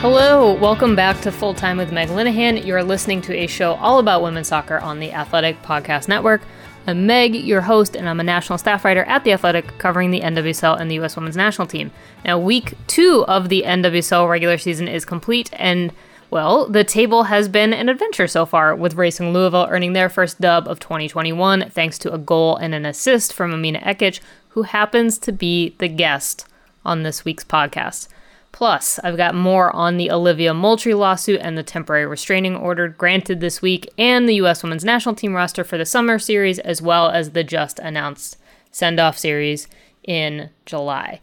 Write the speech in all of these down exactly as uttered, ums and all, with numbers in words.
Hello, welcome back to Full Time with Meg Linehan. You're listening to a show all about women's soccer on the Athletic Podcast Network. I'm Meg, your host, and I'm a national staff writer at The Athletic, covering the N W S L and the U S Women's National Team. Now, week two of the N W S L regular season is complete, and, well, the table has been an adventure so far, with Racing Louisville earning their first dub of twenty twenty-one, thanks to a goal and an assist from Amina Ekic, who happens to be the guest on this week's podcast. Plus, I've got more on the Olivia Moultrie lawsuit and the temporary restraining order granted this week, and the U S Women's National Team roster for the summer series, as well as the just announced send-off series in July.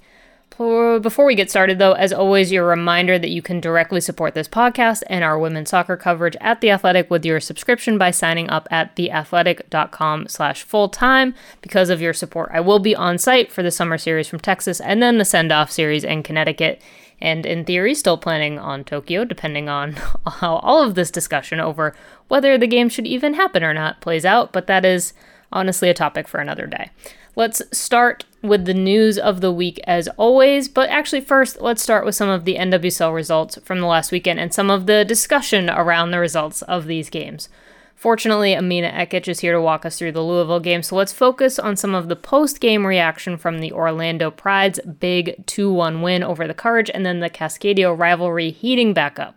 Before we get started, though, as always, your reminder that you can directly support this podcast and our women's soccer coverage at The Athletic with your subscription by signing up at theathletic.com slash full-time. Because of your support, I will be on site for the summer series from Texas and then the send-off series in Connecticut. And in theory, still planning on Tokyo, depending on how all of this discussion over whether the game should even happen or not plays out. But that is honestly a topic for another day. Let's start with the news of the week as always. But actually first, let's start with some of the N W S L results from the last weekend and some of the discussion around the results of these games. Fortunately, Amina Ekic is here to walk us through the Louisville game, so let's focus on some of the post-game reaction from the Orlando Pride's big two one win over the Courage, and then the Cascadio rivalry heating back up.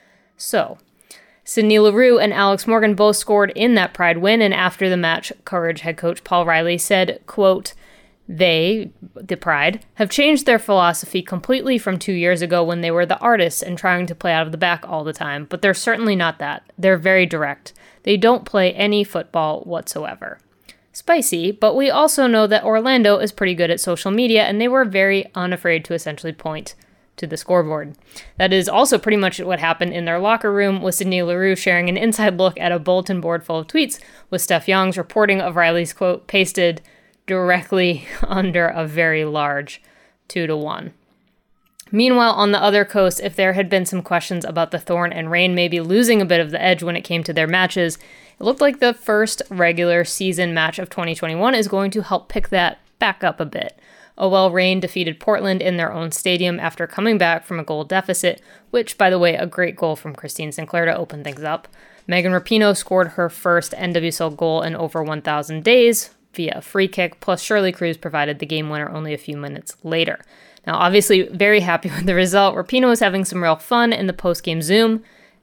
So, Sydney Leroux and Alex Morgan both scored in that Pride win, and after the match, Courage head coach Paul Riley said, quote, "They, the Pride, have changed their philosophy completely from two years ago when they were the artists and trying to play out of the back all the time, but they're certainly not that. They're very direct. They don't play any football whatsoever." Spicy, but we also know that Orlando is pretty good at social media, and they were very unafraid to essentially point to the scoreboard. That is also pretty much what happened in their locker room, with Sydney Leroux sharing an inside look at a bulletin board full of tweets, with Steph Young's reporting of Riley's quote pasted directly under a very large two to one. Meanwhile, on the other coast, if there had been some questions about the Thorn and Reign maybe losing a bit of the edge when it came to their matches, it looked like the first regular season match of twenty twenty-one is going to help pick that back up a bit. O L Reign defeated Portland in their own stadium after coming back from a goal deficit, which, by the way, a great goal from Christine Sinclair to open things up. Megan Rapinoe scored her first N W S L goal in over one thousand days via a free kick, plus Shirley Cruz provided the game winner only a few minutes later. Now, obviously, very happy with the result. Rapinoe was having some real fun in the post-game Zoom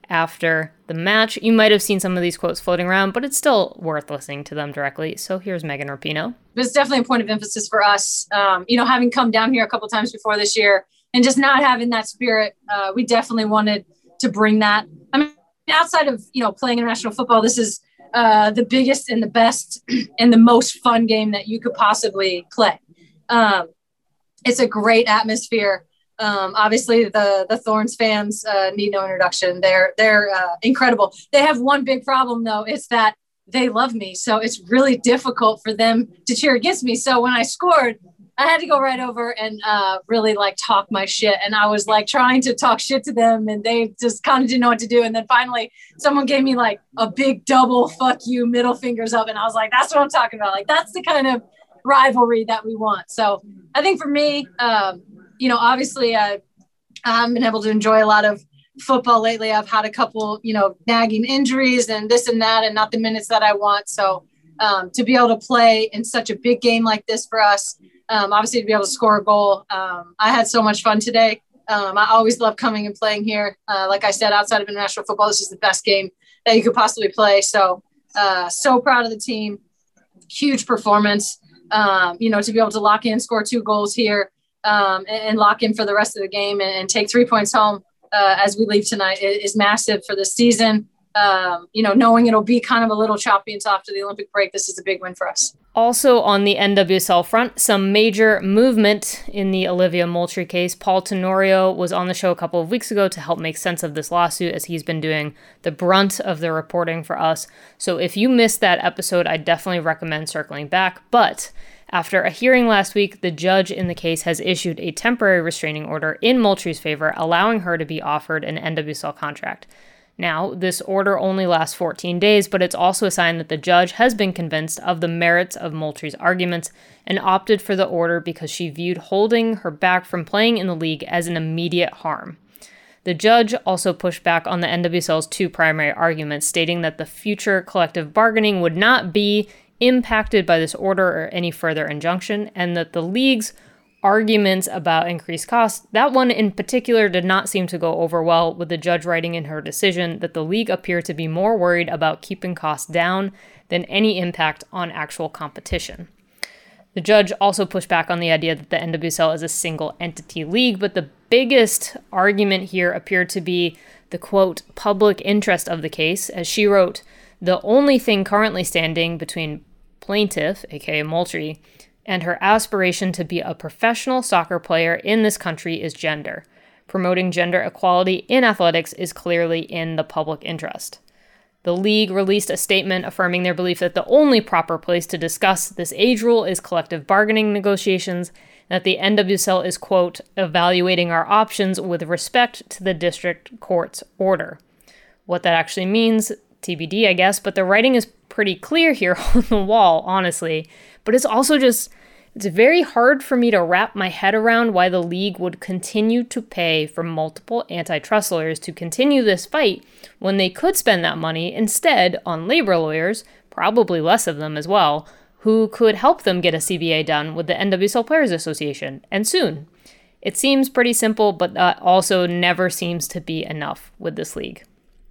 after the match. You might have seen some of these quotes floating around, but it's still worth listening to them directly. So here's Megan Rapinoe. It's definitely a point of emphasis for us. Um, you know, having come down here a couple times before this year and just not having that spirit, uh, we definitely wanted to bring that. I mean, outside of, you know, playing international football, this is uh, the biggest and the best and the most fun game that you could possibly play. Um, It's a great atmosphere. Um, obviously, the the Thorns fans uh, need no introduction. They're they're uh, incredible. They have one big problem, though. It's that they love me. So it's really difficult for them to cheer against me. So when I scored, I had to go right over and uh, really, like, talk my shit. And I was, like, trying to talk shit to them, and they just kind of didn't know what to do. And then finally, someone gave me, like, a big double fuck you, middle fingers up. And I was like, that's what I'm talking about. Like, that's the kind of rivalry that we want. So I think for me, um, you know, obviously I, I haven't been able to enjoy a lot of football lately. I've had a couple, you know, nagging injuries and this and that, and not the minutes that I want. So um, to be able to play in such a big game like this for us, um, obviously to be able to score a goal. Um, I had so much fun today. Um, I always love coming and playing here. Uh, like I said, outside of international football, this is the best game that you could possibly play. So, uh, so proud of the team. Huge performance. Um, you know, to be able to lock in, score two goals here, um, and, and lock in for the rest of the game and, and take three points home uh, as we leave tonight is, is massive for this season. Um, you know, knowing it'll be kind of a little choppy until after the Olympic break, this is a big win for us. Also on the N W S L front, some major movement in the Olivia Moultrie case. Paul Tenorio was on the show a couple of weeks ago to help make sense of this lawsuit, as he's been doing the brunt of the reporting for us. So if you missed that episode, I definitely recommend circling back. But after a hearing last week, the judge in the case has issued a temporary restraining order in Moultrie's favor, allowing her to be offered an N W S L contract. Now, this order only lasts fourteen days, but it's also a sign that the judge has been convinced of the merits of Moultrie's arguments and opted for the order because she viewed holding her back from playing in the league as an immediate harm. The judge also pushed back on the N W S L's two primary arguments, stating that the future collective bargaining would not be impacted by this order or any further injunction, and that the league's arguments about increased costs, that one in particular did not seem to go over well, with the judge writing in her decision that the league appeared to be more worried about keeping costs down than any impact on actual competition. The judge also pushed back on the idea that the N W S L is a single entity league, but the biggest argument here appeared to be the, quote, public interest of the case. As she wrote, the only thing currently standing between plaintiff, aka Moultrie, and her aspiration to be a professional soccer player in this country is gender. Promoting gender equality in athletics is clearly in the public interest. The league released a statement affirming their belief that the only proper place to discuss this age rule is collective bargaining negotiations, and that the N W S L is, quote, evaluating our options with respect to the district court's order. What that actually means, T B D, I guess, but the writing is pretty clear here on the wall, honestly. But it's also just, it's very hard for me to wrap my head around why the league would continue to pay for multiple antitrust lawyers to continue this fight when they could spend that money instead on labor lawyers, probably less of them as well, who could help them get a C B A done with the N W S L Players Association, and soon. It seems pretty simple, but that also never seems to be enough with this league.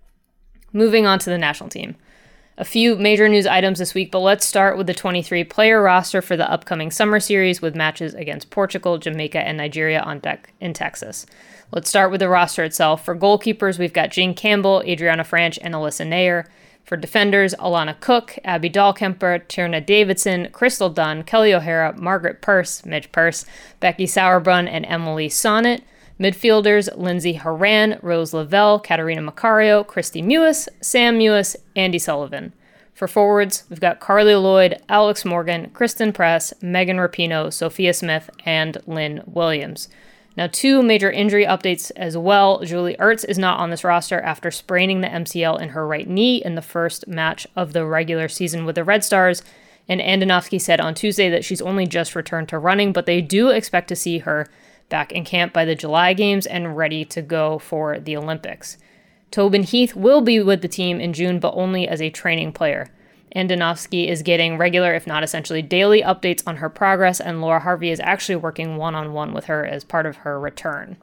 Moving on to the national team. A few major news items this week, but let's start with the twenty-three player roster for the upcoming summer series with matches against Portugal, Jamaica, and Nigeria on deck in Texas. Let's start with the roster itself. For goalkeepers, we've got Jane Campbell, Adriana Franch, and Alyssa Nair. For defenders, Alana Cook, Abby Dahlkemper, Tierna Davidson, Crystal Dunn, Kelly O'Hara, Margaret Purse, Midge Purse, Becky Sauerbrunn, and Emily Sonnet. Midfielders, Lindsay Horan, Rose Lavelle, Katarina Macario, Christy Mewis, Sam Mewis, Andy Sullivan. For forwards, we've got Carly Lloyd, Alex Morgan, Kristen Press, Megan Rapinoe, Sophia Smith, and Lynn Williams. Now, two major injury updates as well. Julie Ertz is not on this roster after spraining the M C L in her right knee in the first match of the regular season with the Red Stars, and Andonovski said on Tuesday that she's only just returned to running, but they do expect to see her back in camp by the July games and ready to go for the Olympics. Tobin Heath will be with the team in June, but only as a training player. Andonovski is getting regular, if not essentially daily, updates on her progress, and Laura Harvey is actually working one-on-one with her as part of her return.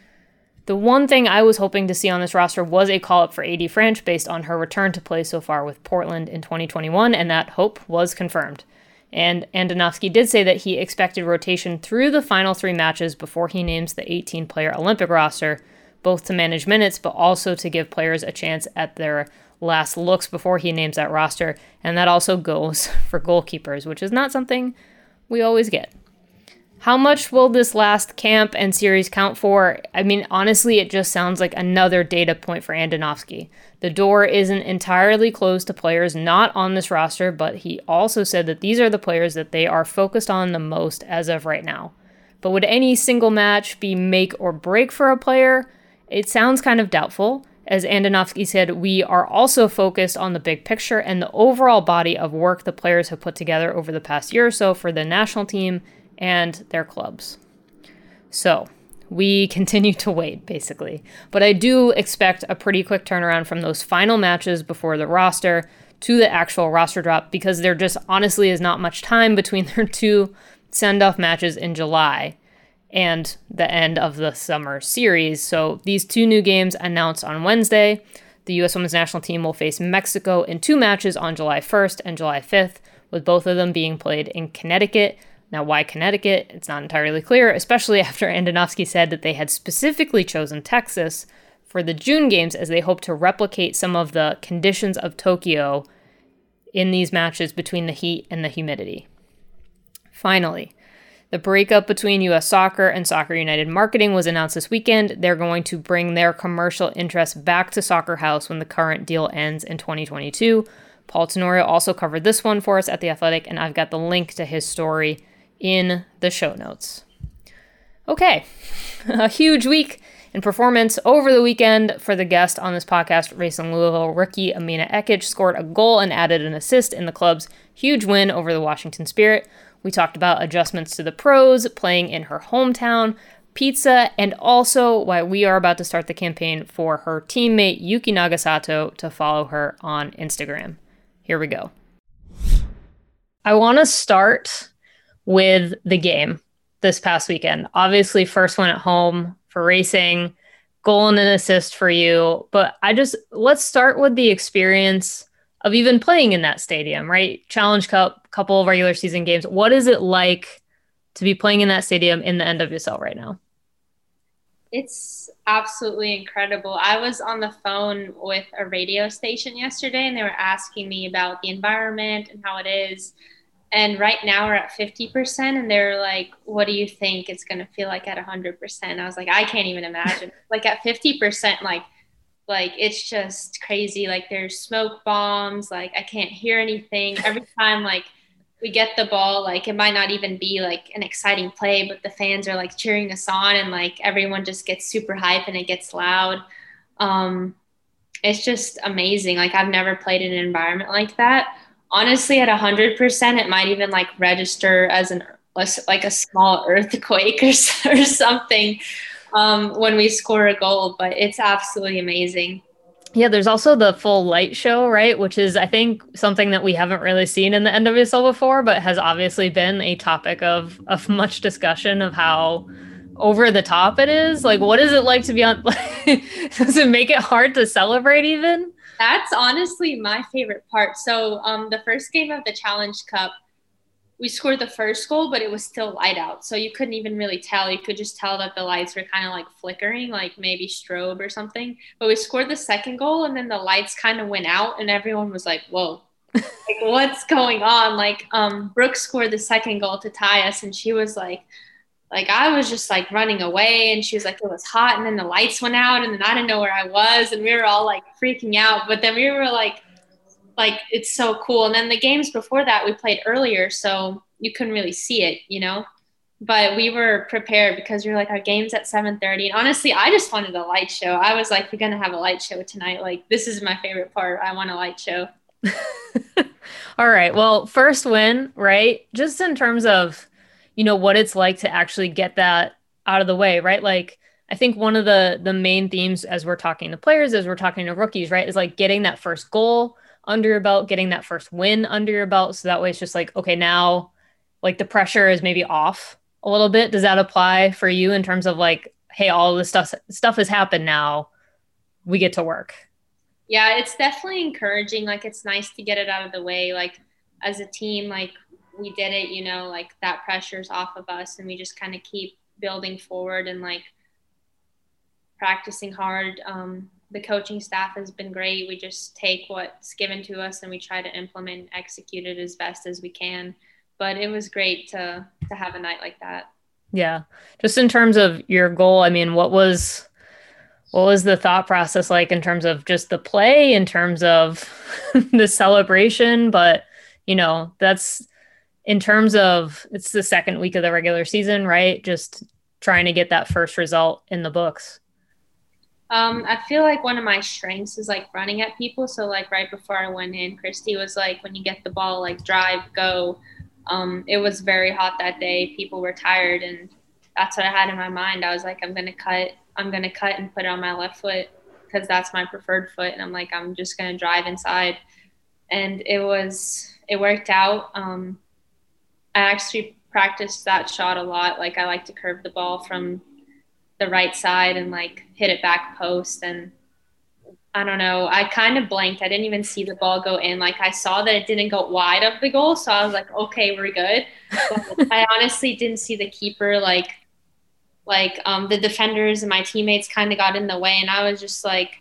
The one thing I was hoping to see on this roster was a call-up for A D Franch based on her return to play so far with Portland in twenty twenty-one, and that hope was confirmed. And Andonovski did say that he expected rotation through the final three matches before he names the eighteen-player Olympic roster, both to manage minutes, but also to give players a chance at their last looks before he names that roster. And that also goes for goalkeepers, which is not something we always get. How much will this last camp and series count for? I mean, honestly, it just sounds like another data point for Andonovski. The door isn't entirely closed to players not on this roster, but he also said that these are the players that they are focused on the most as of right now. But would any single match be make or break for a player? It sounds kind of doubtful. As Andonovski said, we are also focused on the big picture and the overall body of work the players have put together over the past year or so for the national team and their clubs. So, we continue to wait, basically. But I do expect a pretty quick turnaround from those final matches before the roster to the actual roster drop, because there just honestly is not much time between their two send-off matches in July and the end of the summer series. So these two new games announced on Wednesday. The U S Women's National Team will face Mexico in two matches on July first and July fifth, with both of them being played in Connecticut. Now, why Connecticut? It's not entirely clear, especially after Andonovski said that they had specifically chosen Texas for the June games as they hope to replicate some of the conditions of Tokyo in these matches between the heat and the humidity. Finally, the breakup between U S Soccer and Soccer United Marketing was announced this weekend. They're going to bring their commercial interests back to Soccer House when the current deal ends in twenty twenty-two. Paul Tenorio also covered this one for us at The Athletic, and I've got the link to his story in the show notes. Okay, a huge week in performance over the weekend for the guest on this podcast. Racing Louisville rookie Amina Ekic scored a goal and added an assist in the club's huge win over the Washington Spirit. We talked about adjustments to the pros, playing in her hometown, pizza, and also why we are about to start the campaign for her teammate Yuki Nagasato to follow her on Instagram. Here we go. I want to start with the game this past weekend. Obviously, first one at home for racing, goal and an assist for you. But I just, let's start with the experience of even playing in that stadium, right? Challenge Cup, couple of regular season games. What is it like to be playing in that stadium in the N W S L right now? It's absolutely incredible. I was on the phone with a radio station yesterday, and they were asking me about the environment and how it is. And right now we're at fifty percent, and they're like, what do you think it's going to feel like at one hundred percent? I was like, I can't even imagine. Like at fifty percent, like, like it's just crazy. Like there's smoke bombs. Like I can't hear anything. Every time, like, we get the ball, like it might not even be like an exciting play, but the fans are like cheering us on, and like everyone just gets super hype and it gets loud. Um, it's just amazing. Like I've never played in an environment like that. Honestly, at a hundred percent, it might even like register as an, like a small earthquake or, or something um, when we score a goal, but it's absolutely amazing. Yeah, there's also the full light show, right? Which is, I think, something that we haven't really seen in the N W S L before, but has obviously been a topic of, of much discussion of how over the top it is. Like, what is it like to be on? Does it make it hard to celebrate even? That's honestly my favorite part. So um, the first game of the Challenge Cup, we scored the first goal, but it was still light out. So you couldn't even really tell. You could just tell that the lights were kind of like flickering, like maybe strobe or something. But we scored the second goal, and then the lights kind of went out, and everyone was like, whoa, like what's going on? Like um, Brooke scored the second goal to tie us, and she was like, like I was just like running away, and she was like, it was hot, and then the lights went out, and then I didn't know where I was, and we were all like freaking out. But then we were like, like, it's so cool. And then the games before that we played earlier, so you couldn't really see it, you know, but we were prepared because we were like, our game's at seven thirty. And honestly, I just wanted a light show. I was like, we're going to have a light show tonight. Like, this is my favorite part. I want a light show. All right. Well, first win, right? Just in terms of, you know, what it's like to actually get that out of the way, right? Like, I think one of the the main themes as we're talking to players, as we're talking to rookies, right, is like getting that first goal under your belt, getting that first win under your belt. So that way it's just like, okay, now like the pressure is maybe off a little bit. Does that apply for you in terms of like, hey, all this stuff, stuff has happened now, we get to work? Yeah, it's definitely encouraging. Like, it's nice to get it out of the way. Like as a team, like we did it, you know, like that pressure's off of us, and we just kind of keep building forward and like practicing hard. Um, The coaching staff has been great. We just take what's given to us and we try to implement and execute it as best as we can. But it was great to to have a night like that. Yeah. Just in terms of your goal, I mean, what was what was the thought process like in terms of just the play, in terms of the celebration? But, you know, that's in terms of, it's the second week of the regular season, right? Just trying to get that first result in the books. Um, I feel like one of my strengths is like running at people. So like right before I went in, Christy was like, when you get the ball, like drive, go. Um, it was very hot that day. People were tired, and that's what I had in my mind. I was like, I'm going to cut, I'm going to cut and put it on my left foot because that's my preferred foot. And I'm like, I'm just going to drive inside. And it was, it worked out. Um, I actually practiced that shot a lot. Like I like to curve the ball from the right side and like hit it back post. And I don't know, I kind of blanked. I didn't even see the ball go in. Like I saw that it didn't go wide of the goal. So I was like, okay, we're good. But I honestly didn't see the keeper. Like, like um, the defenders and my teammates kind of got in the way. And I was just like,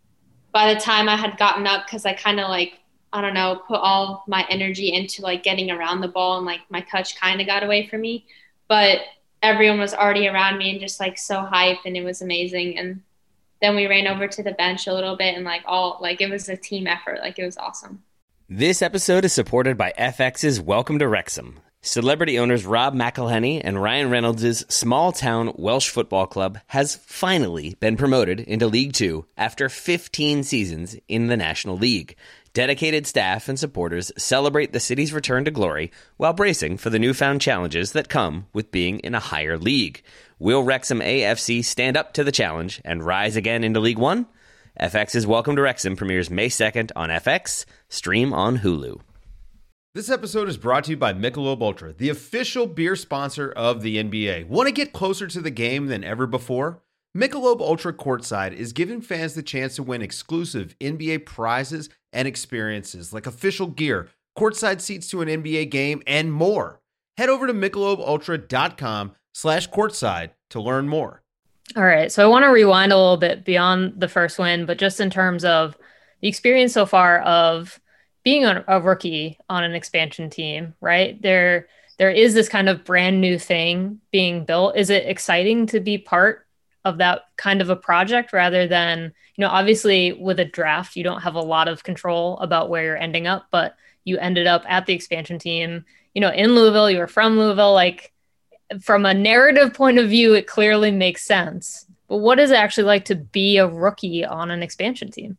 by the time I had gotten up, cause I kind of like, I don't know, put all my energy into like getting around the ball, and like my touch kind of got away from me, but everyone was already around me and just like so hyped, and it was amazing. And then we ran over to the bench a little bit, and like all like it was a team effort. Like it was awesome. This episode is supported by F X's Welcome to Wrexham. Celebrity owners Rob McElhenney and Ryan Reynolds' small-town Welsh football club has finally been promoted into League Two after fifteen seasons in the National League. Dedicated staff and supporters celebrate the city's return to glory while bracing for the newfound challenges that come with being in a higher league. Will Wrexham A F C stand up to the challenge and rise again into League One? F X's Welcome to Wrexham premieres May second on F X. Stream on Hulu. This episode is brought to you by Michelob Ultra, the official beer sponsor of the N B A. Want to get closer to the game than ever before? Michelob Ultra Courtside is giving fans the chance to win exclusive N B A prizes and experiences like official gear, courtside seats to an N B A game, and more. Head over to michelobultra.com slash courtside to learn more. All right, so I want to rewind a little bit beyond the first win, but just in terms of the experience so far of being a, a rookie on an expansion team, right? There, there is this kind of brand new thing being built. Is it exciting to be part of that kind of a project rather than, you know, obviously with a draft, you don't have a lot of control about where you're ending up, but you ended up at the expansion team, you know, in Louisville, you were from Louisville. Like from a narrative point of view, it clearly makes sense. But what is it actually like to be a rookie on an expansion team?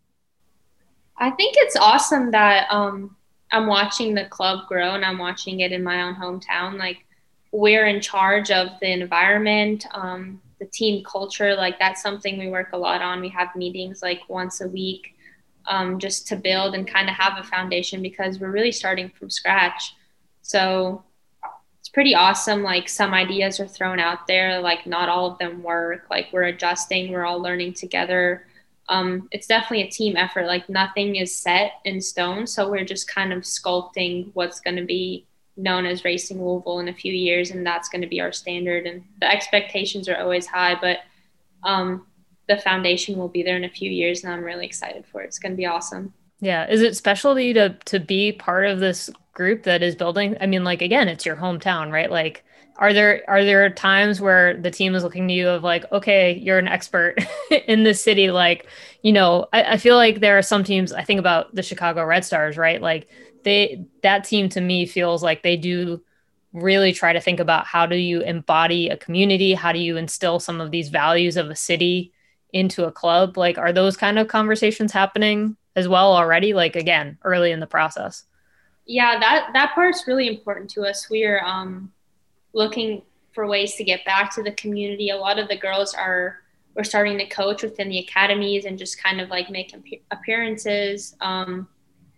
I think it's awesome that um, I'm watching the club grow and I'm watching it in my own hometown. Like we're in charge of the environment, um, the team culture. Like that's something we work a lot on. We have meetings like once a week um, just to build and kind of have a foundation because we're really starting from scratch. So it's pretty awesome. Like some ideas are thrown out there, like not all of them work. Like we're adjusting, we're all learning together. Um, it's definitely a team effort. Like nothing is set in stone. So we're just kind of sculpting what's going to be known as Racing Louisville in a few years, and that's going to be our standard. And the expectations are always high, but um, the foundation will be there in a few years, and I'm really excited for it. It's going to be awesome. Yeah. Is it special to you to to be part of this group that is building? I mean, like, again, it's your hometown, right? Like, are there are there times where the team is looking to you of like, okay, you're an expert in this city? Like, you know, I, I feel like there are some teams, I think about the Chicago Red Stars, right? Like they, that team to me feels like they do really try to think about how do you embody a community? How do you instill some of these values of a city into a club? Like, are those kind of conversations happening as well already? Like, again, early in the process. Yeah, that, that part's really important to us. We are um, looking for ways to get back to the community. A lot of the girls are, we're starting to coach within the academies and just kind of like make appearances. Um,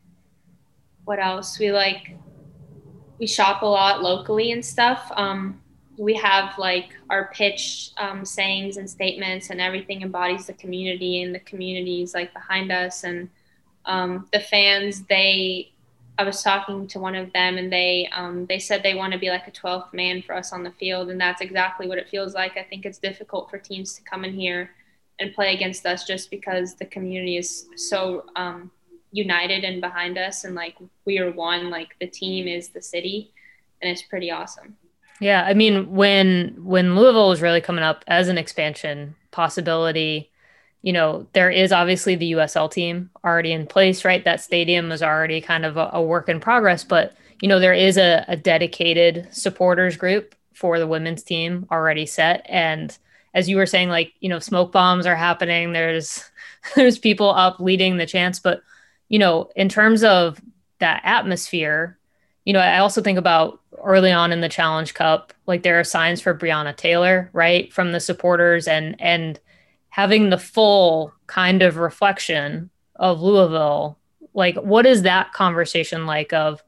what else? We like, we shop a lot locally and stuff. Um, we have like our pitch um, sayings and statements, and everything embodies the community, and the community is like behind us. And um, the fans, they, I was talking to one of them, and they um, they said they want to be like a twelfth man for us on the field, and that's exactly what it feels like. I think it's difficult for teams to come in here and play against us just because the community is so um, united and behind us, and like we are one. Like the team is the city, and it's pretty awesome. Yeah, I mean, when when Louisville was really coming up as an expansion possibility, you know, there is obviously the U S L team already in place, right? That stadium is already kind of a, a work in progress, but, you know, there is a, a dedicated supporters group for the women's team already set. And as you were saying, like, you know, smoke bombs are happening. There's, there's people up leading the chants, but, you know, in terms of that atmosphere, you know, I also think about early on in the Challenge Cup, like there are signs for Breonna Taylor, right? From the supporters, and, and, having the full kind of reflection of Louisville. Like, what is that conversation like of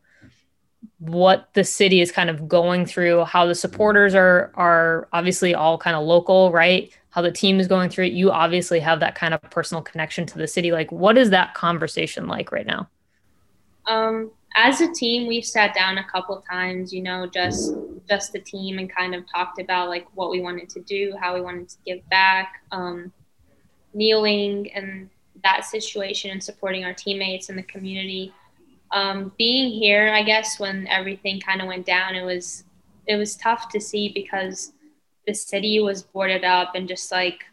what the city is kind of going through, how the supporters are, are obviously all kind of local, right? How the team is going through it. You obviously have that kind of personal connection to the city. Like, what is that conversation like right now? Um, as a team, we've sat down a couple times, you know, just just the team, and kind of talked about like what we wanted to do, how we wanted to give back, um, kneeling and that situation, and supporting our teammates and the community. Um, being here, I guess, when everything kind of went down, it was it was tough to see because the city was boarded up and just like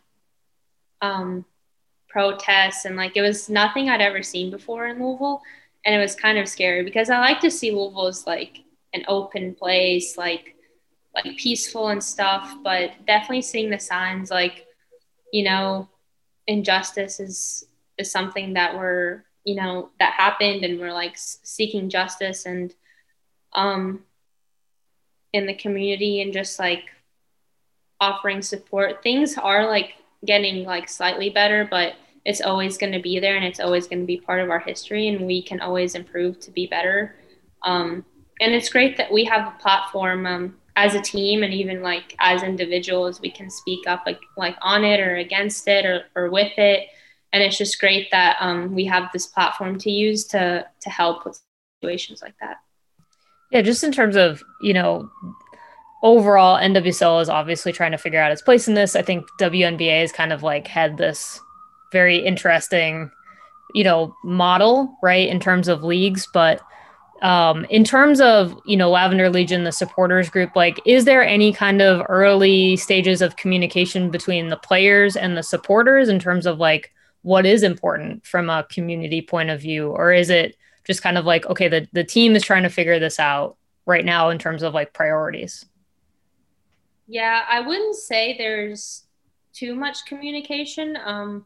um, protests, and like it was nothing I'd ever seen before in Louisville. And it was kind of scary because I like to see Louisville as like an open place, like like peaceful and stuff, but definitely seeing the signs like, you know, injustice is is something that we're you know, that happened, and we're like seeking justice and um in the community and just like offering support. Things are like getting like slightly better, but it's always going to be there, and it's always going to be part of our history, and we can always improve to be better. Um, and it's great that we have a platform um, as a team, and even like as individuals, we can speak up like, like on it or against it or, or with it. And it's just great that um, we have this platform to use to to help with situations like that. Yeah, just in terms of, you know, overall, N W S L is obviously trying to figure out its place in this. I think W N B A has kind of like had this very interesting, you know, model, right, in terms of leagues. But um, in terms of, you know, Lavender Legion, the supporters group, like, is there any kind of early stages of communication between the players and the supporters in terms of like what is important from a community point of view? Or is it just kind of like, okay, the, the team is trying to figure this out right now in terms of like priorities? Yeah, I wouldn't say there's too much communication. Um,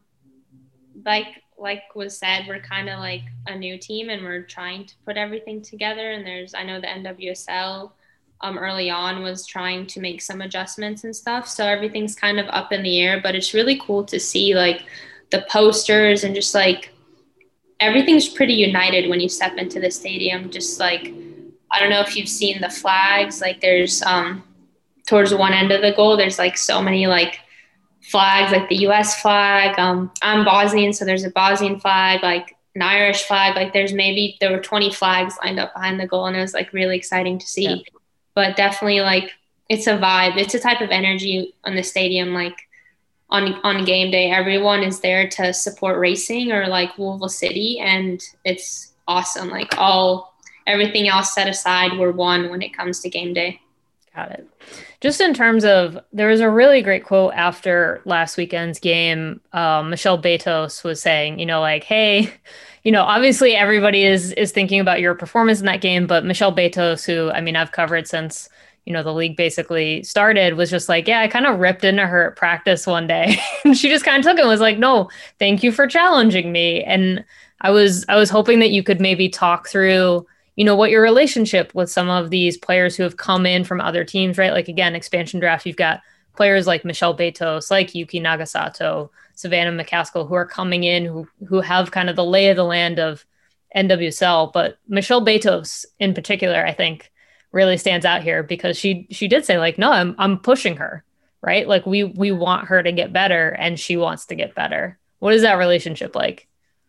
like like was said, we're kind of like a new team, and we're trying to put everything together. And there's, I know the N W S L um, early on was trying to make some adjustments and stuff. So everything's kind of up in the air, but it's really cool to see like the posters and just like everything's pretty united when you step into the stadium. Just like, I don't know if you've seen the flags, like there's um, towards one end of the goal, there's like so many like flags, like the U S flag. Um, I'm Bosnian, so there's a Bosnian flag, like an Irish flag. Like there's maybe, there were twenty flags lined up behind the goal, and it was like really exciting to see. Yeah. But definitely like it's a vibe. It's a type of energy on the stadium. Like on, on game day, everyone is there to support racing or like Louisville City, and it's awesome. Like all, everything else set aside, we're one when it comes to game day. Got it. Just in terms of, there was a really great quote after last weekend's game. Um, Michelle Betos was saying, you know, like, hey, you know, obviously everybody is is thinking about your performance in that game, but Michelle Betos, who, I mean, I've covered since, you know, the league basically started, was just like, yeah, I kind of ripped into her at practice one day. And she just kind of took it and was like, no, thank you for challenging me. And I was, I was hoping that you could maybe talk through, you know, what your relationship with some of these players who have come in from other teams, right? Like, again, expansion draft, you've got players like Michelle Betos, like Yuki Nagasato, Savannah McCaskill, who are coming in, who who have kind of the lay of the land of N W S L. But Michelle Betos in particular, I think, really stands out here because she she did say, like, no, I'm I'm pushing her, right? Like, we we want her to get better, and she wants to get better. What is that relationship like?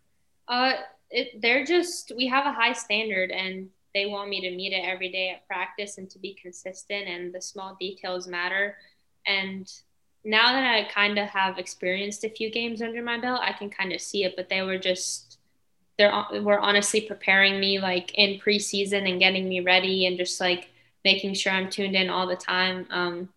Uh It, they're just, we have a high standard, and they want me to meet it every day at practice and to be consistent, and the small details matter. And now that I kind of have experienced a few games under my belt, I can kind of see it, but they were just, they were honestly preparing me like in preseason and getting me ready and just like making sure I'm tuned in all the time. Um,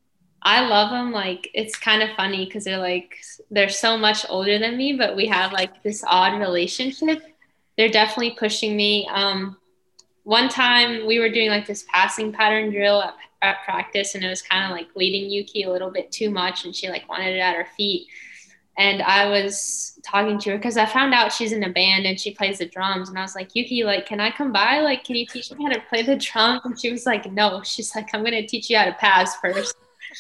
I love them. Like, it's kind of funny because they're like, they're so much older than me, but we have like this odd relationship. They're definitely pushing me. Um, one time we were doing like this passing pattern drill at, at practice, and it was kind of like leading Yuki a little bit too much, and she like wanted it at her feet. And I was talking to her because I found out she's in a band and she plays the drums. And I was like, Yuki, like, can I come by? Like, can you teach me how to play the drums? And she was like, no. She's like, I'm going to teach you how to pass first.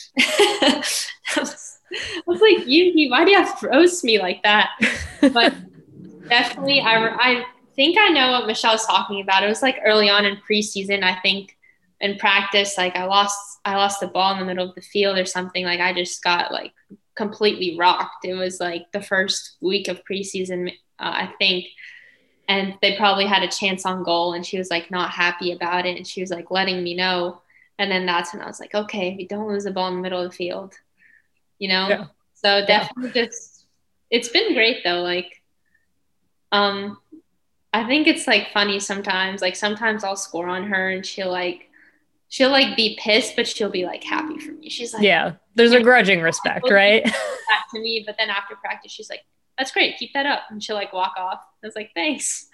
I, was, I was like, Yuki, why do you have to roast me like that? But definitely, I, I think I know what Michelle's talking about. It was like early on in preseason, I think in practice, like I lost, I lost the ball in the middle of the field or something. Like I just got like completely rocked. It was like the first week of preseason, uh, I think. And they probably had a chance on goal, and she was like not happy about it. And she was like letting me know. And then that's when I was like, okay, we don't lose the ball in the middle of the field, you know? Yeah. So definitely yeah. just, it's been great though. Like, um, I think it's like funny sometimes, like sometimes I'll score on her and she'll like, she'll like be pissed, but she'll be like happy for me. She's like, yeah, there's a grudging respect, right? That to me. But then after practice, she's like, that's great. Keep that up. And she'll like walk off. I was like, thanks.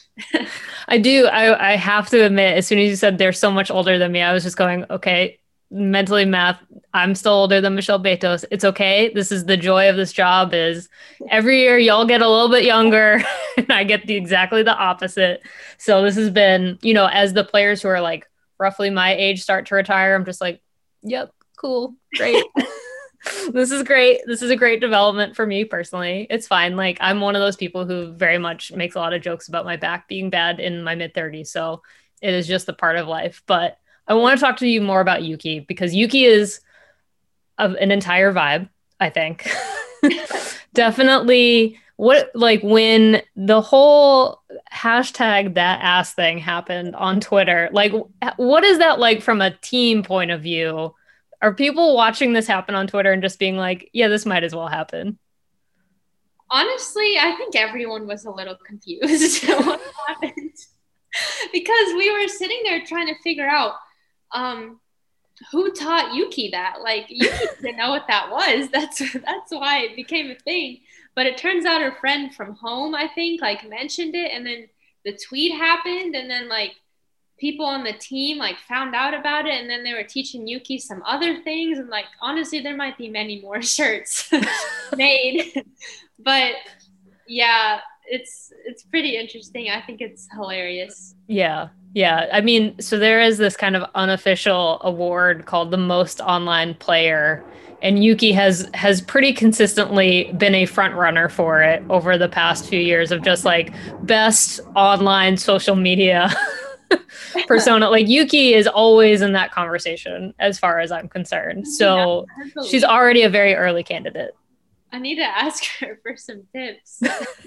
I do. I, I have to admit, as soon as you said they're so much older than me, I was just going, okay, mentally math. I'm still older than Michelle Betos. It's okay. This is the joy of this job is every year y'all get a little bit younger and I get the exactly the opposite. So this has been, you know, as the players who are like roughly my age start to retire, I'm just like, yep, cool, great. This is great. This is a great development for me personally. It's fine. Like I'm one of those people who very much makes a lot of jokes about my back being bad in my mid thirties. So it is just a part of life. But I want to talk to you more about Yuki because Yuki is a, an entire vibe, I think. Definitely what like when the whole hashtag that ass thing happened on Twitter, like what is that like from a team point of view? Are people watching this happen on Twitter and just being like, yeah, this might as well happen? Honestly, I think everyone was a little confused what happened because we were sitting there trying to figure out um, who taught Yuki that. Like, Yuki didn't know what that was. That's that's why it became a thing. But it turns out her friend from home, I think, like mentioned it, and then the tweet happened, and then like people on the team like found out about it, and then they were teaching Yuki some other things, and like honestly there might be many more shirts made. But yeah, it's it's pretty interesting. I think it's hilarious. Yeah. Yeah. I mean, so there is this kind of unofficial award called the most online player, and Yuki has has pretty consistently been a front runner for it over the past few years of just like best online social media persona. Like Yuki is always in that conversation as far as I'm concerned. So yeah, she's already a very early candidate. I need to ask her for some tips.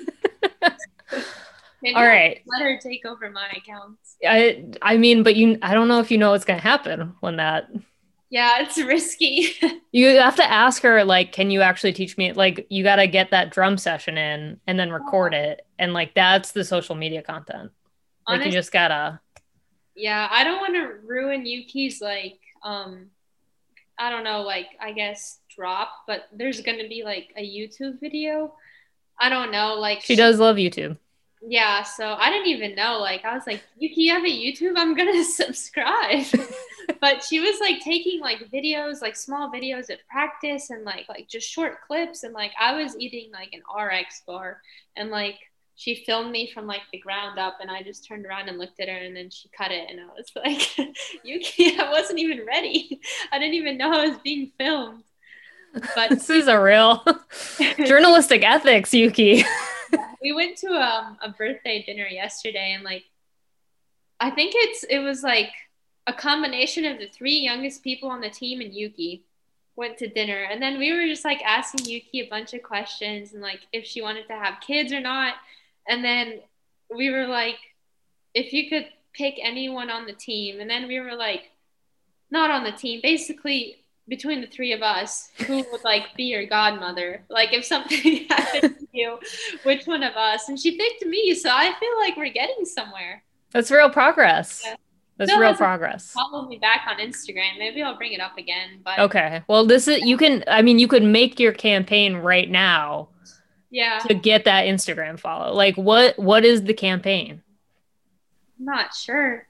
Maybe all right, let her take over my accounts. I I mean, but you I don't know if you know what's going to happen when that. Yeah, it's risky. You have to ask her, like, can you actually teach me? Like, you got to get that drum session in and then record it. And like, that's the social media content. Like, Honest- you just gotta. Yeah, I don't want to ruin Yuki's, like, um, I don't know, like, I guess drop, but there's going to be like a YouTube video. I don't know. Like, she does love YouTube. Yeah, so I didn't even know. Like, I was like, Yuki, you have a YouTube? I'm going to subscribe. But she was like taking like videos, like small videos at practice and like like just short clips. And like I was eating like an R X bar and like she filmed me from like the ground up, and I just turned around and looked at her, and then she cut it, and I was like, Yuki, I wasn't even ready. I didn't even know I was being filmed. But this is a real journalistic ethics, Yuki. We went to um, a birthday dinner yesterday, and like I think it's it was like a combination of the three youngest people on the team and Yuki went to dinner. And then we were just like asking Yuki a bunch of questions and like if she wanted to have kids or not. And then we were like, if you could pick anyone on the team. And then we were like, not on the team, basically between the three of us, who would like be your godmother? Like if something happened to you, which one of us? And she picked me. So I feel like we're getting somewhere. That's real progress. Yeah. That's Still real progress. Follow me back on Instagram. Maybe I'll bring it up again. But okay. Well, this is you can. I mean, you could make your campaign right now. Yeah. To get that Instagram follow. Like, what? What is the campaign? I'm not sure.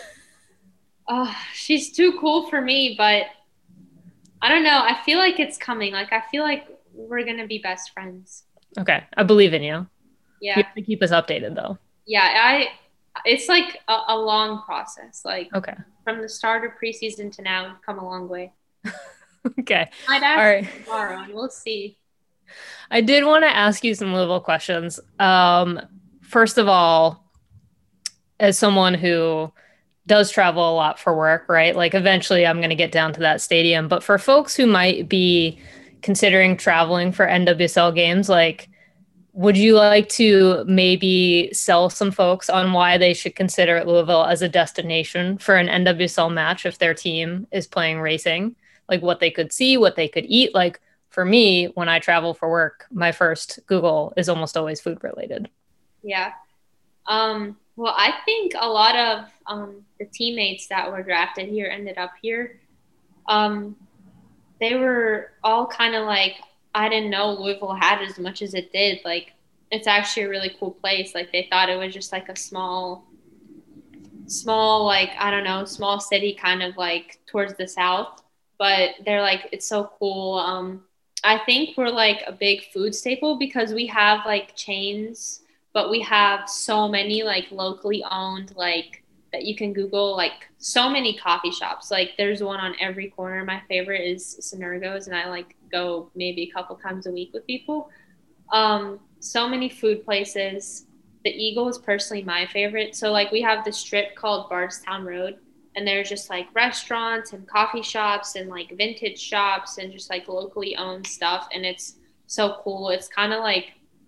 Oh, she's too cool for me, but I don't know. I feel like it's coming. Like, I feel like we're gonna be best friends. Okay, I believe in you. Yeah. You have to keep us updated, though. Yeah, I. It's like a, a long process. Like, okay, from the start of preseason to now, we've come a long way. Okay. I'd ask all right. tomorrow, and we'll see. I did want to ask you some Louisville questions. Um, first of all, as someone who does travel a lot for work, right? Like, eventually, I'm going to get down to that stadium. But for folks who might be considering traveling for N W S L games, like, would you like to maybe sell some folks on why they should consider Louisville as a destination for an N W S L match if their team is playing racing? Like what they could see, what they could eat. Like for me, when I travel for work, my first Google is almost always food related. Yeah. Um, well, I think a lot of um, the teammates that were drafted here ended up here. Um, they were all kind of like, I didn't know Louisville had as much as it did. Like, it's actually a really cool place. Like, they thought it was just like a small small, like, I don't know, small city kind of like towards the south, but they're like, it's so cool. Um, I think we're like a big food staple because we have like chains, but we have so many like locally owned, like that you can Google, like so many coffee shops. Like there's one on every corner. My favorite is Synergo's, and I like go maybe a couple times a week with people. Um, so many food places. The Eagle is personally my favorite. So like we have this strip called Bardstown Road, and there's just like restaurants and coffee shops and like vintage shops and just like locally owned stuff. And it's so cool. It's kind of like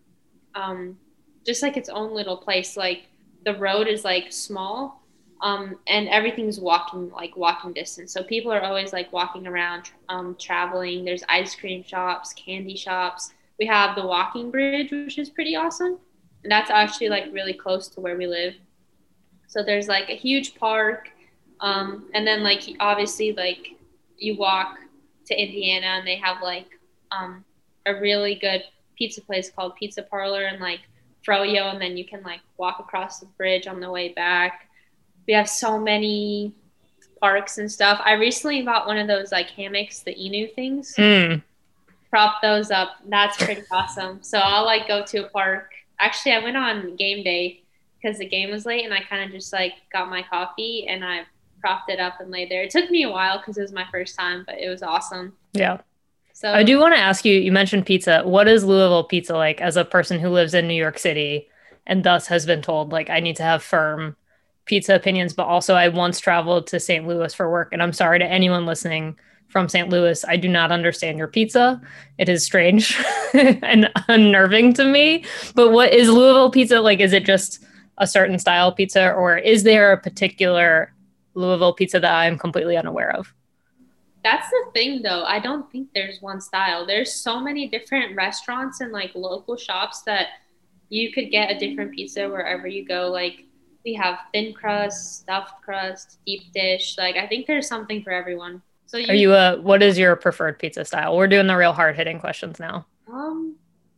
um, just like its own little place. Like the road is like small, um, and everything's walking like walking distance. So people are always like walking around, um, traveling. There's ice cream shops, candy shops. We have the walking bridge, which is pretty awesome. And that's actually like really close to where we live. So there's like a huge park. Um, and then like, obviously like you walk to Indiana and they have like um, a really good pizza place called Pizza Parlor and like Froyo. And then you can like walk across the bridge on the way back. We have so many parks and stuff. I recently bought one of those like hammocks, the Inu things. Mm. Prop those up. That's pretty awesome. So I'll like go to a park. Actually, I went on game day because the game was late and I kind of just like got my coffee and I propped it up and laid there. It took me a while because it was my first time, but it was awesome. Yeah. So I do want to ask you, you mentioned pizza. What is Louisville pizza like as a person who lives in New York City and thus has been told like I need to have firm pizza opinions, but also I once traveled to Saint Louis for work. And I'm sorry to anyone listening from Saint Louis. I do not understand your pizza. It is strange and unnerving to me. But what is Louisville pizza like? Is it just a certain style pizza, or is there a particular Louisville pizza that I'm completely unaware of? That's the thing, though. I don't think there's one style. There's so many different restaurants and like local shops that you could get a different pizza wherever you go. Like we have thin crust, stuffed crust, deep dish. Like I think there's something for everyone. So you, Are you a, what is your preferred pizza style? We're doing the real hard hitting questions now. Um,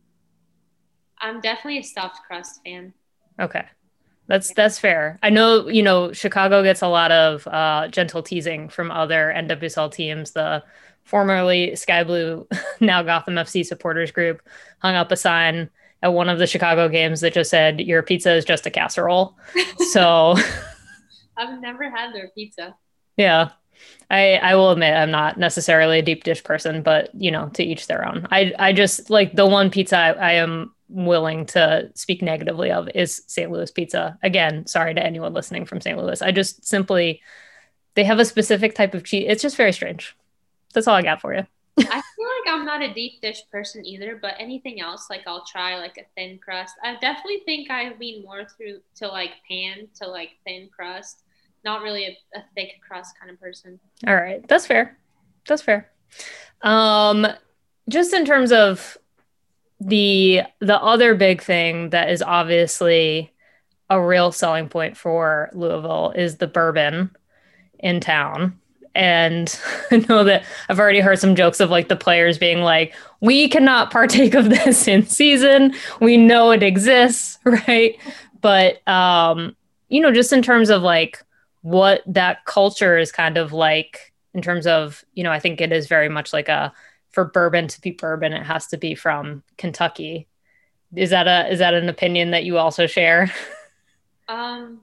I'm definitely a stuffed crust fan. Okay. That's, that's fair. I know, you know, Chicago gets a lot of uh, gentle teasing from other N W S L teams. The formerly Sky Blue, now Gotham F C supporters group hung up a sign at one of the Chicago games that just said, your pizza is just a casserole. So I've never had their pizza. Yeah. I, I will admit I'm not necessarily a deep dish person, but you know, to each their own. I, I just like the one pizza I, I am willing to speak negatively of is Saint Louis pizza. Again, sorry to anyone listening from Saint Louis. I just simply, they have a specific type of cheese. It's just very strange. That's all I got for you. I feel like I'm not a deep dish person either, but anything else, like I'll try like a thin crust. I definitely think I lean more through to like pan to like thin crust. Not really a, a thick crust kind of person. All right. That's fair. That's fair. Um, just in terms of the, the other big thing that is obviously a real selling point for Louisville is the bourbon in town. And I know that I've already heard some jokes of like the players being like, we cannot partake of this in season. We know it exists. Right. But, um, you know, just in terms of like, what that culture is kind of like in terms of, you know, I think it is very much like a, for bourbon to be bourbon, it has to be from Kentucky. Is that a, is that an opinion that you also share? Um,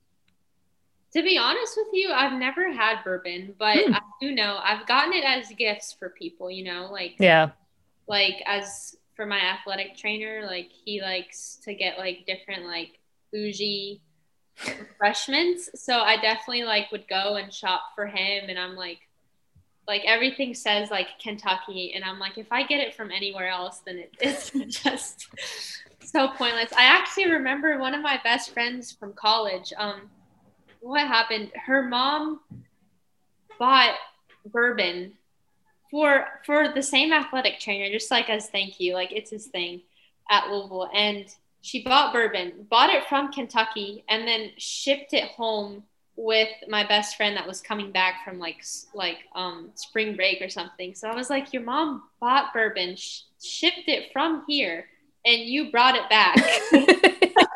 to be honest with you, I've never had bourbon, but hmm. I do know I've gotten it as gifts for people, you know, like, yeah, like as for my athletic trainer, like he likes to get like different, like bougie refreshments. So I definitely like would go and shop for him. And I'm like, like everything says like Kentucky. And I'm like, if I get it from anywhere else, then it, it's just so pointless. I actually remember one of my best friends from college. Um, what happened? Her mom bought bourbon for, for the same athletic trainer, just like as thank you, like it's his thing at Louisville. And she bought bourbon, bought it from Kentucky, and then shipped it home with my best friend that was coming back from like like um spring break or something. So I was like, your mom bought bourbon, sh- shipped it from here, and you brought it back.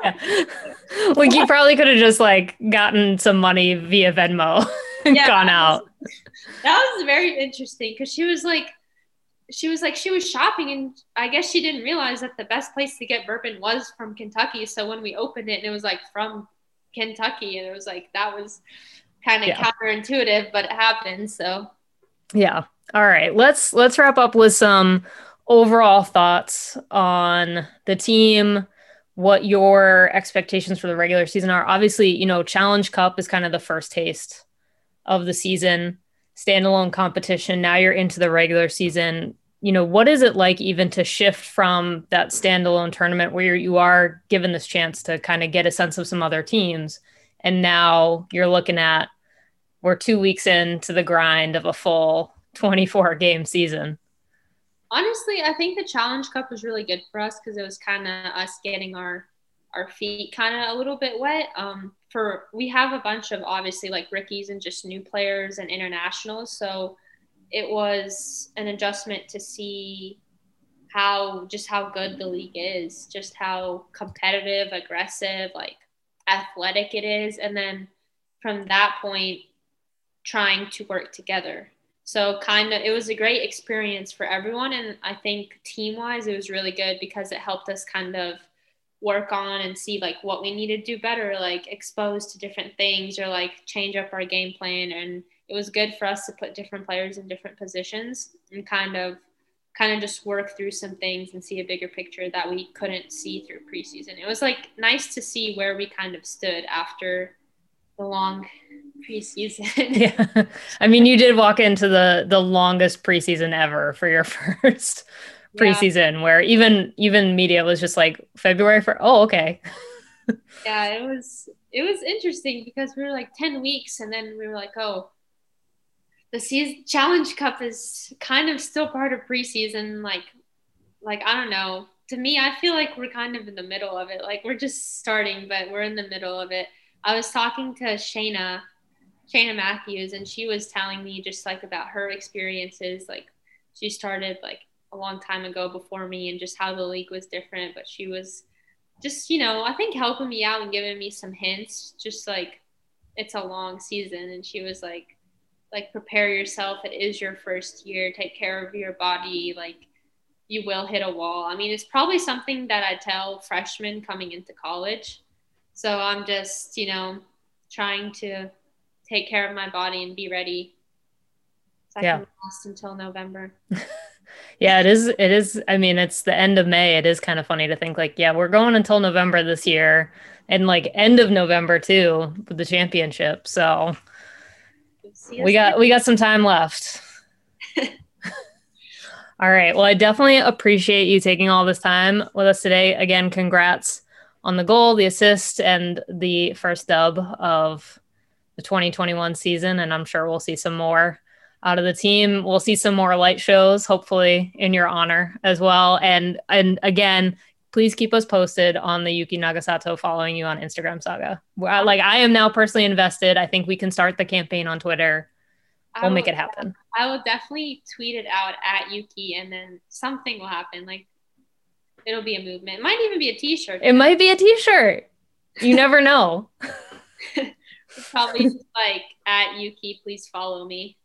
Yeah. Like you probably could have just like gotten some money via Venmo and Yeah, gone that out. was, that was very interesting because she was like, she was like, she was shopping and I guess she didn't realize that the best place to get bourbon was from Kentucky. So when we opened it and it was like from Kentucky and it was like, that was kind of Yeah. counterintuitive, but it happened. So Yeah. All right. Let's let's wrap up with some overall thoughts on the team, what your expectations for the regular season are. Obviously, you know, Challenge Cup is kind of the first taste of the season, standalone competition. Now you're into the regular season. You know, what is it like even to shift from that standalone tournament where you are given this chance to kind of get a sense of some other teams, and now you're looking at we're two weeks into the grind of a full twenty-four game season? honestly, I think the Challenge Cup was really good for us because it was kind of us getting our our feet kind of a little bit wet. Um, for we have a bunch of obviously like rookies and just new players and internationals, so it was an adjustment to see how just how good the league is, just how competitive, aggressive, like athletic it is, and then from that point, trying to work together. So kind of, it was a great experience for everyone. And I think team wise, it was really good because it helped us kind of work on and see like what we need to do better, like expose to different things or like change up our game plan. And it was good for us to put different players in different positions and kind of, kind of just work through some things and see a bigger picture that we couldn't see through preseason. It was like nice to see where we kind of stood after the long preseason. Yeah. I mean, you did walk into the the longest preseason ever for your first Yeah. preseason, where even even media was just like February for oh okay. Yeah, it was it was interesting because we were like ten weeks and then we were like, oh, the season Challenge Cup is kind of still part of preseason. Like like I don't know. To me, I feel like we're kind of in the middle of it. Like we're just starting, but we're in the middle of it. I was talking to Shayna, Shayna Matthews, and she was telling me just like about her experiences. Like she started like a long time ago before me and just how the league was different. But she was just, you know, I think helping me out and giving me some hints, just like it's a long season. And she was like, like, prepare yourself. It is your first year. Take care of your body. Like you will hit a wall. I mean, it's probably something that I tell freshmen coming into college. So I'm just, you know, trying to take care of my body and be ready. So I Yeah. can last until November. Yeah, it is. It is. I mean, it's the end of May. It is kind of funny to think like, yeah, we're going until November this year and like end of November too with the championship. So See we us got, later. we got some time left. All right. Well, I definitely appreciate you taking all this time with us today. Again, congrats on the goal, the assist, and the first dub of the twenty twenty-one season. And I'm sure we'll see some more out of the team. We'll see some more light shows, hopefully in your honor as well. And and again, please keep us posted on the Yuki Nagasato following you on Instagram saga. Well, like I am now personally invested. I think we can start the campaign on Twitter. I We'll will- make it happen. I will definitely tweet it out at Yuki and then something will happen. Like it'll be a movement. It might even be a t-shirt. It might be a t-shirt. You never know. Probably just like at Yuki, please follow me.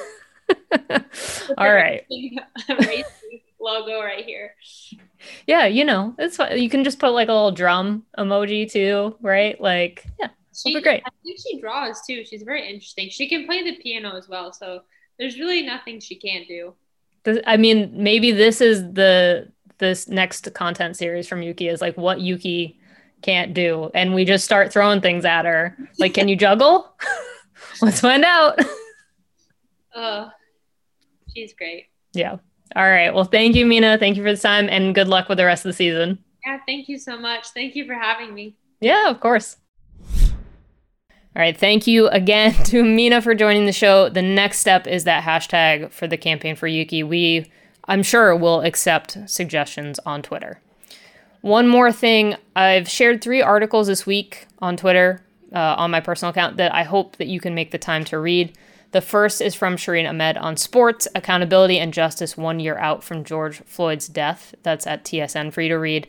All right. Racing logo right here. Yeah, you know, it's fine. You can just put like a little drum emoji too, right? Like, yeah, She, that'll be great. I think she draws too. She's very interesting. She can play the piano as well. So there's really nothing she can't do. This- I mean, maybe this is the this next content series from Yuki is like what Yuki can't do, and we just start throwing things at her. Like, can you juggle? Let's find out. Uh, she's great. Yeah. All right. Well, thank you, Mina. Thank you for the time, and good luck with the rest of the season. Yeah, thank you so much. Thank you for having me. Yeah, of course. All right. Thank you again to Mina for joining the show. The next step is that hashtag for the campaign for Yuki. We, I'm sure, will accept suggestions on Twitter. One more thing. I've shared three articles this week on Twitter uh, on my personal account that I hope that you can make the time to read. The first is from Shireen Ahmed on sports, accountability, and justice one year out from George Floyd's death. That's at T S N for you to read.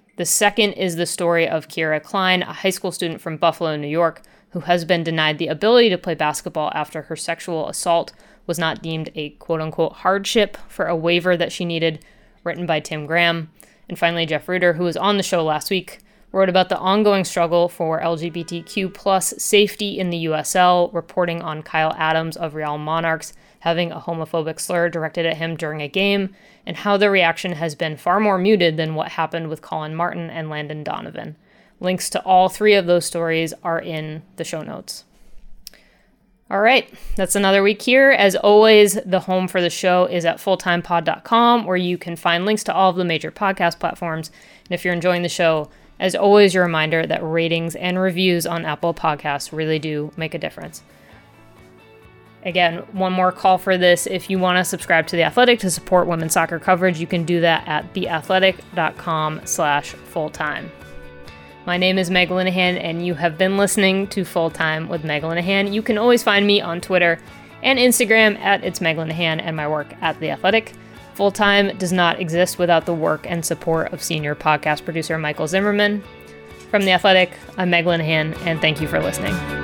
The second is the story of Kira Klein, a high school student from Buffalo, New York, who has been denied the ability to play basketball after her sexual assault was not deemed a quote-unquote hardship for a waiver that she needed, written by Tim Graham. And finally, Jeff Ruder, who was on the show last week, wrote about the ongoing struggle for L G B T Q plus safety in the U S L, reporting on Kyle Adams of Real Monarchs having a homophobic slur directed at him during a game, and how the reaction has been far more muted than what happened with Colin Martin and Landon Donovan. Links to all three of those stories are in the show notes. All right, that's another week here. As always, the home for the show is at fulltime pod dot com, where you can find links to all of the major podcast platforms. And if you're enjoying the show, as always, your reminder that ratings and reviews on Apple Podcasts really do make a difference. Again, one more call for this. If you want to subscribe to The Athletic to support women's soccer coverage, you can do that at theathletic.com slash fulltime. My name is Meg Linehan, and you have been listening to Full Time with Meg Linehan. You can always find me on Twitter and Instagram at It's Meg Linehan and my work at The Athletic. Full Time does not exist without the work and support of senior podcast producer Michael Zimmerman. From The Athletic, I'm Meg Linehan, and thank you for listening.